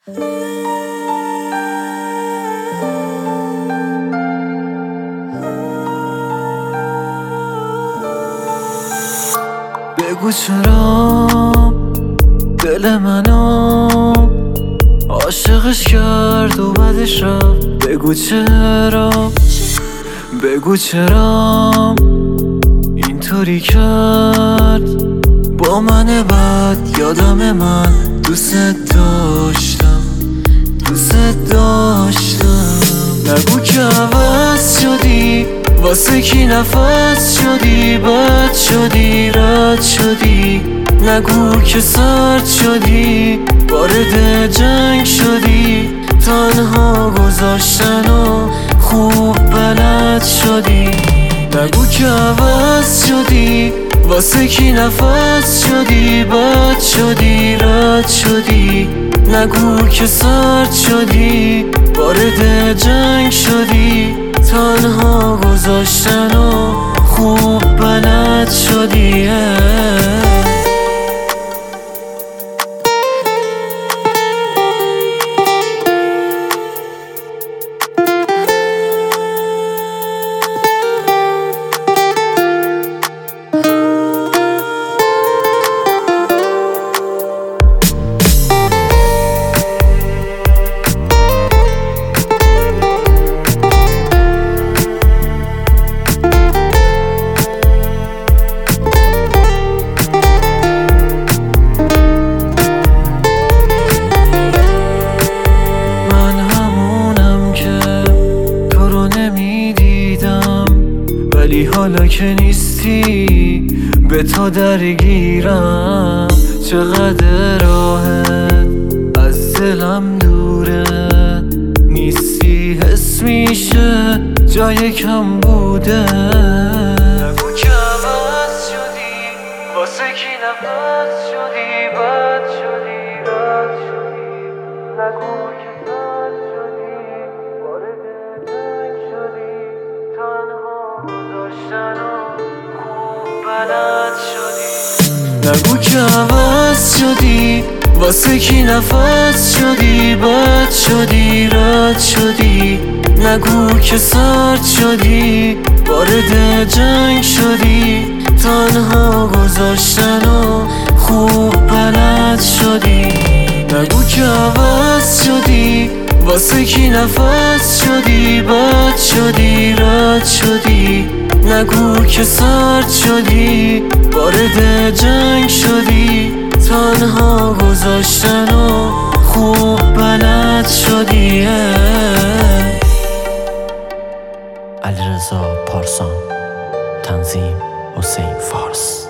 بگو چرا دل منو عاشقش کرد و بعدش رفت. بگو چرا اینطوری کرد با من بد. یادم من دوست داشتم نگو که عوض شدی، واسه کی نفس شدی، بد شدی، رد شدی. نگو که سرد شدی، وارد جنگ شدی، تنها گذاشتن و خوب بلد شدی. نگو که عوض شدی، واسه کی نفس شدی، بد شدی، رد شدی. نگو که سرد شدی، وارد جنگ شدی، تنها گذاشتن و خوب بلد شدی. ولی حالا که نیستی به تو درگیرم. چقدر راهه از دلم دوره، نیستی حس میشه جای کم بوده. نگو که عوض شدی، واسه کی نفس شدی، بد شدی، رد شدی. نگو که سرد شدی، وارد جنگ شدی، تنها گذاشتن و خوب بلد شدی. نگو که عوض شدی، واسه کی نفس شدی، بد شدی، رد شدی. نگو که سرد شدی، وارد جنگ شدی، تنها گذاشتن و خوب بلد شدی. نگو که عوض شدی، واسه کی نفس شدی، بد شدی، رد شدی. نگو که سرد شدی، وارد جنگ شدی، تنها گذاشتن و خوب بلد شدی. علیرضا پارسان، تنظیم حسین فارس.